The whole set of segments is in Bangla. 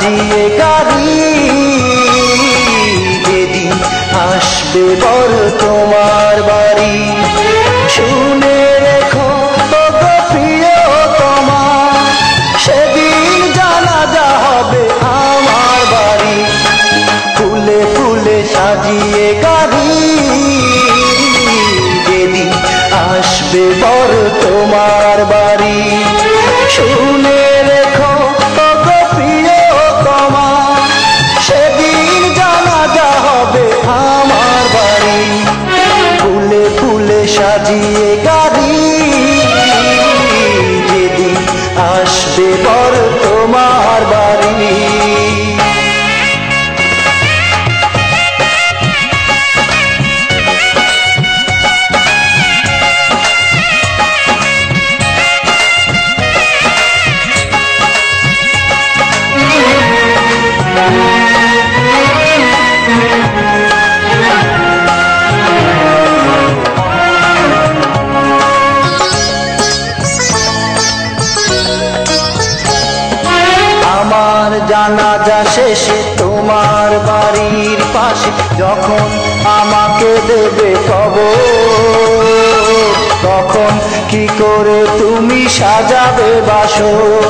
সাজিয়ে গাড়ি, যেদিন আসবে বর তোমার বাড়ি। শুনে রেখো ওগো প্রিয়তমা, সেদিন জানাজা হবে আমার বাড়ি। ফুলে ফুলে সাজিয়ে গাড়ি, যেদিন আসবে বর তোমার বাড়ি। শুনে রেখো ওগো প্রিয়তমা, সেদিন জানাজা হবে আমার বাড়ি। ফুলে ফুলে সাজিয়ে গাড়ি, যেদিন আসবে বর তোমার বাড়ি। আমার জানাজা শেষে তোমার বাড়ির পাশে যখন আমাকে দেবে কবর, তখন কি করে তুমি সাজাবে বাসর।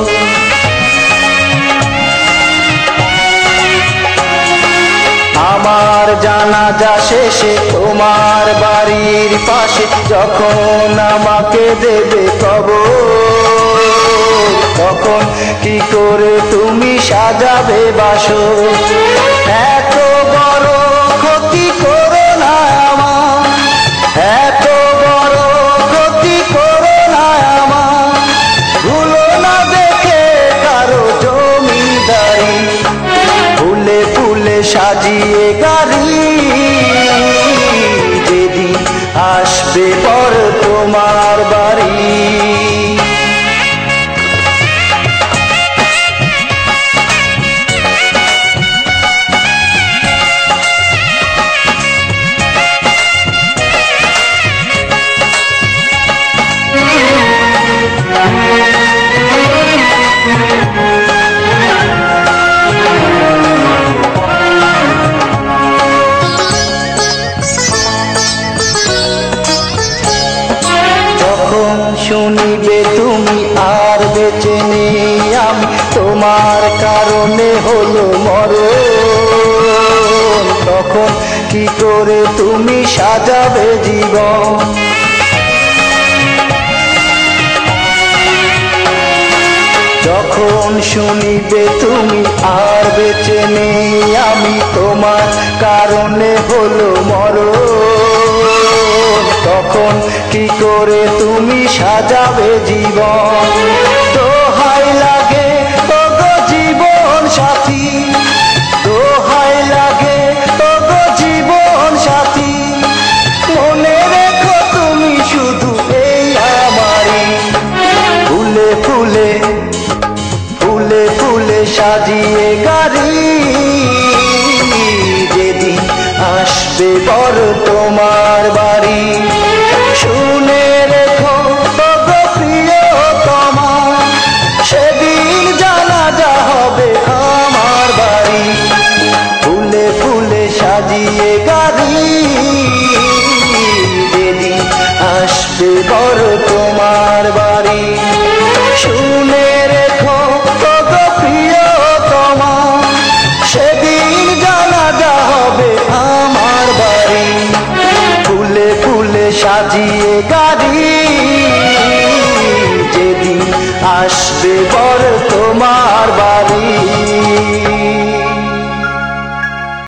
আমার জানাজা শেষে তোমার বাড়ির পাশে যখন আমাকে দেবে কবর, তখন কি করে তুমি সাজাবে বাসর। এত বড় ক্ষতি করো না আমার, এত বড় ক্ষতি করো না আমার, ভুলো না দেখে কারো জমিদারি। ফুলে ফুলে সাজিয়ে গাড়ি, যেদিন আসবে বর তোমার বাড়ি। শুনিবে তুমি আর বেঁচে নেই আমি, তোমার কারণে হলো মরণ, তখন কি করে তুমি সাজাবে জীবন। যখন শুনিবে তুমি আর বেঁচে নেই আমি, তোমার কারণে হলো মরণ, তখন কি করে তুমি সাজাবে জীবন। দোহাই লাগে ওগো জীবন সাথী, দোহাই লাগে ওগো জীবন সাথী, মনে রেখো তুমি শুধু এই আমারই। ফুলে ফুলে ফুলে ফুলে সাজিয়ে গাড়ি, যেদিন আসবে বর তোমার বাড়ি। শুনে রেখো ওগো প্রিয়তমা, সেদিন জানাজা হবে আমার বাড়ি। ফুলে ফুলে সাজিয়ে গাড়ি, যেদিন আসবে বর তোমার বাড়ি। শুনে রেখো ওগো প্রিয়তমা, সেদিন জানাজা হবে আমার বাড়ি। ফুলে ফুলে সাজিয়ে গাড়ি,